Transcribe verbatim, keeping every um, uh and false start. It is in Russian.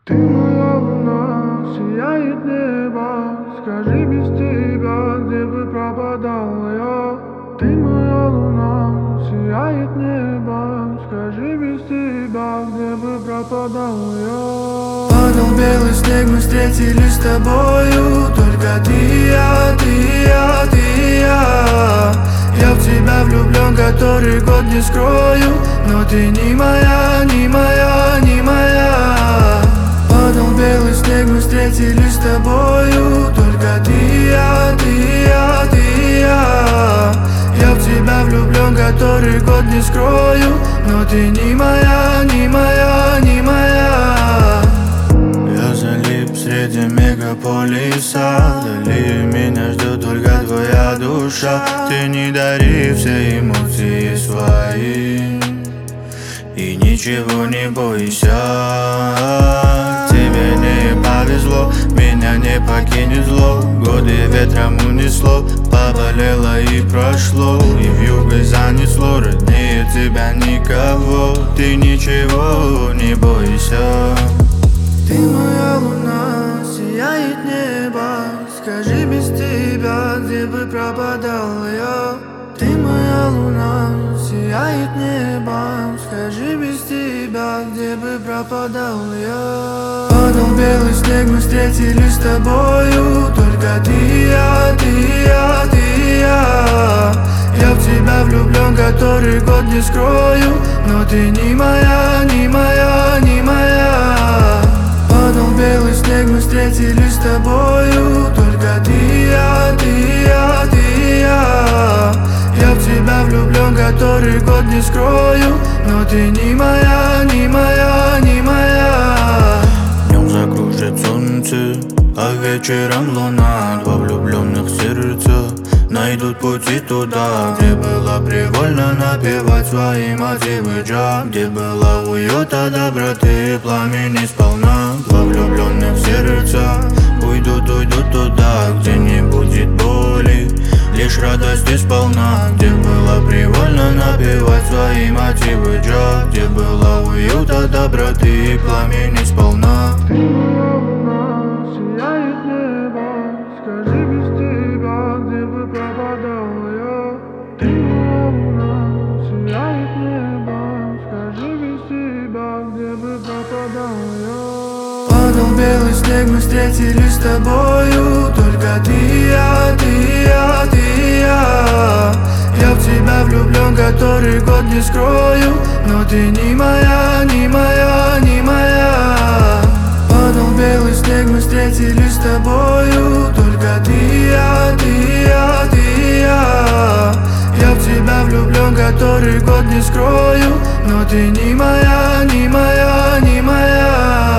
Ты моя луна, сияет небо. Скажи, без тебя, где бы пропадал я? Ты моя луна, сияет небо. Скажи, без тебя, где бы пропадал я? Падал белый снег, мы встретились с тобою. Только ты и я, ты и я, ты и я. Я в тебя влюблен, который год не скрою. Но ты не моя, не моя, не моя. Падал белый снег, мы встретились с тобою. Только ты и я, ты и я, ты и я. Я в тебя влюблен, который год не скрою. Но ты не моя, не моя, не моя. Я залип среди мегаполиса. Вдали меня ждет только твоя душа. Ты не дари все эмоции свои и ничего не бойся. Тебе не повезло, меня не покинет зло. Годы ветром унесло, поболело и прошло. И вьюгой занесло, роднее тебя никого. Ты ничего не бойся. Ты моя луна, сияет небо. Скажи, без тебя, где бы пропадал я? Ты моя луна, сияет небо. Скажи, без тебя, где бы пропадал я? Падал белый снег, мы встретились с тобою. Только ты и я, ты и я, ты и я. Я в тебя влюблен, который год не скрою. Но ты не моя, не моя, не моя. Падал белый снег, мы встретились с тобою. Только ты и я, ты и я, ты и я. Я в тебя влюблен, который год не скрою. Но ты не моя, не моя, не моя. Днем закружит солнце, а вечером луна. Два влюбленных сердца найдут пути туда, где было привольно напевать свои мотивы джа, где было уюта, доброты и пламени сполна. Два влюбленных сердца уйдут, уйдут туда, где не будет боли, лишь радости сполна. Где было привольно напевать свои мотивы джа, где было уюта, доброты и пламени сполна. Ты моя луна, сияет небо. Скажи, без тебя, где бы пропадал я? Ты моя луна, сияет небо. Скажи, без тебя, где бы пропадал я? Падал белый снег, мы встретились с тобою. Только ты и я, ты и я, ты и я. Я в тебя влюблен, который год не скрою. Но ты не моя, не моя, не моя. Падал белый снег, мы встретились с тобою. Только ты и я, ты и я, ты и я. Я в тебя влюблен, который год не скрою. Но ты не моя, не моя, не моя.